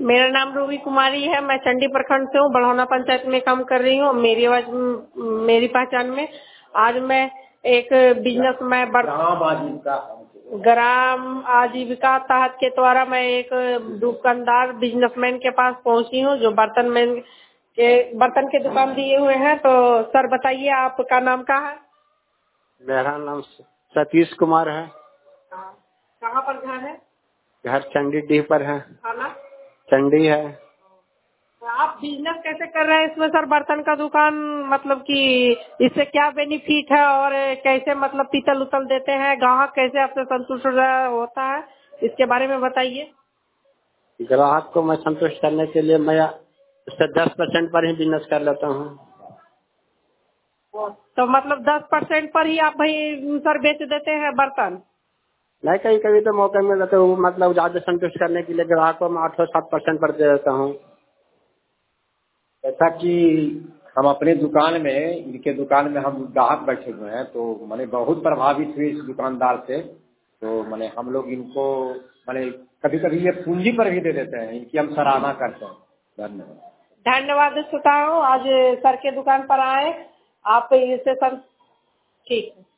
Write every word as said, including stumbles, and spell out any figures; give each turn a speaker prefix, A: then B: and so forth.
A: मेरा नाम रूबी कुमारी है। मैं चंडी प्रखंड से हूँ, बढ़ौना पंचायत में काम कर रही हूँ। मेरी आवाज मेरी पहचान में आज मैं एक बिजनेस में
B: ग्राम आजीविका
A: ग्राम आजीविका तहत के द्वारा मैं एक दुकानदार बिजनेसमैन के पास पहुंची हूँ जो बर्तन मैन के बर्तन के दुकान दिए हुए हैं। तो सर बताइए आपका नाम क्या है?
B: मेरा नाम सतीश कुमार है।
A: कहाँ पर घर है?
B: घर चंडी डी पर है।
A: थाना
B: चंडी है।
A: आप बिजनेस कैसे कर रहे हैं इसमें सर? बर्तन का दुकान मतलब कि इससे क्या बेनिफिट है और कैसे मतलब पीतल उतल देते हैं, ग्राहक कैसे आपसे संतुष्ट होता है, इसके बारे में बताइए।
B: ग्राहक को मैं संतुष्ट करने के लिए मैं उससे दस परसेंट पर ही बिजनेस कर लेता हूँ।
A: तो मतलब दस परसेंट पर ही आप भाई सर बेच देते हैं बर्तन?
B: नहीं, कहीं कभी तो मौके में रहते हूँ, मतलब ज्यादा संतुष्ट करने के लिए ग्राहक को मैं आठ सौ सात परसेंट पर दे देता हूँ।
C: ऐसा कि हम अपने दुकान में इनके दुकान में हम ग्राहक बैठे हुए हैं तो मैंने बहुत प्रभावित हुए इस दुकानदार से। तो मैंने हम लोग इनको मैंने कभी कभी ये पूंजी पर भी दे देते हैं, इनकी हम सराहना करते हैं। धन्यवाद।
A: धन्यवाद देता हूँ। आज सर के दुकान पर आए आप इससे सर। ठीक है।